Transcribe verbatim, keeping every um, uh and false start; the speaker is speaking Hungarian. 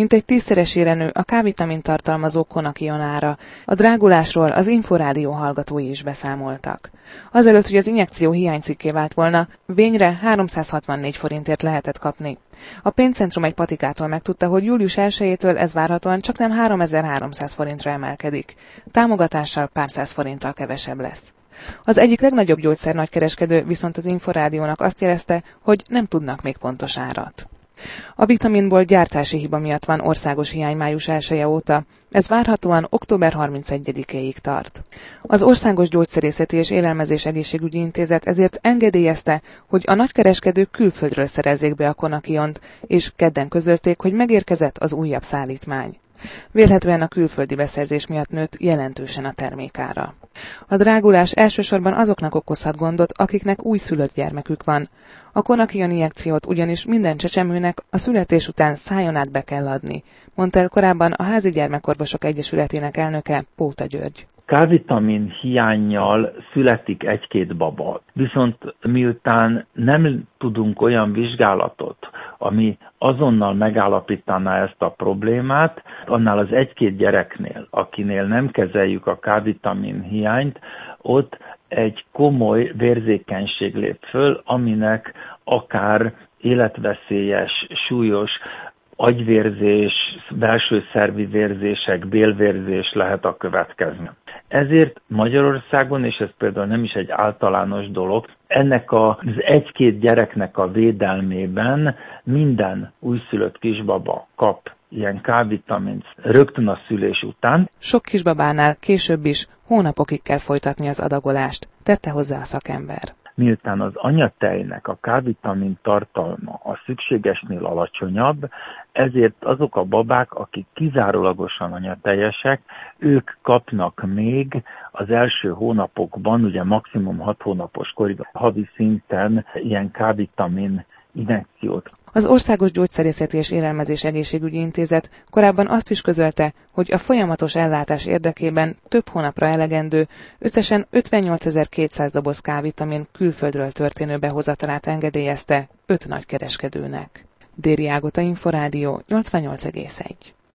Mintegy tízszeresére nő a K-vitamin tartalmazó Konakion ára. A drágulásról az Inforádió hallgatói is beszámoltak. Azelőtt, hogy az injekció hiánycikké vált volna, vényre háromszázhatvannégy forintért lehetett kapni. A pénzcentrum egy patikától megtudta, hogy július elsejétől ez várhatóan csaknem háromezer-háromszáz forintra emelkedik. Támogatással pár száz forinttal kevesebb lesz. Az egyik legnagyobb gyógyszer nagykereskedő viszont az Inforádiónak azt jelezte, hogy nem tudnak még pontos árat. A vitaminból gyártási hiba miatt van országos hiány május elseje óta, ez várhatóan október harmincegyedikéig tart. Az Országos Gyógyszerészeti és Élelmezés Egészségügyi Intézet ezért engedélyezte, hogy a nagykereskedők külföldről szerezzék be a Konakiont, és kedden közölték, hogy megérkezett az újabb szállítmány. Vélhetően a külföldi beszerzés miatt nőtt jelentősen a termékára. A drágulás elsősorban azoknak okozhat gondot, akiknek újszülött gyermekük van. A Konakion injekciót ugyanis minden csecsemőnek a születés után szájon át be kell adni, mondta el korábban a Házi Gyermekorvosok Egyesületének elnöke, Póta György. K-vitamin hiánnyal születik egy-két baba, viszont miután nem tudunk olyan vizsgálatot, ami azonnal megállapítaná ezt a problémát, annál az egy-két gyereknél, akinél nem kezeljük a K-vitamin hiányt, ott egy komoly vérzékenység lép föl, aminek akár életveszélyes, súlyos agyvérzés, belső szervi vérzések, bélvérzés lehet a következő. Ezért Magyarországon, és ez például nem is egy általános dolog, ennek az egy-két gyereknek a védelmében minden újszülött kisbaba kap ilyen K-vitamint rögtön a szülés után. Sok kisbabánál később is hónapokig kell folytatni az adagolást, tette hozzá a szakember. Miután az anyatejnek a K-vitamin tartalma a szükségesnél alacsonyabb, ezért azok a babák, akik kizárólagosan anyatejesek, ők kapnak még az első hónapokban, ugye maximum hat hónapos korig havi szinten ilyen K-vitamin injekciót. Az Országos Gyógyszerészeti és Élelmezés Egészségügyi Intézet korábban azt is közölte, hogy a folyamatos ellátás érdekében több hónapra elegendő, összesen ötvennyolcezer-kétszáz doboz K-vitamin külföldről történő behozatalát engedélyezte öt nagykereskedőnek. Déri Ágota, Inforádió nyolcvannyolc egész egy.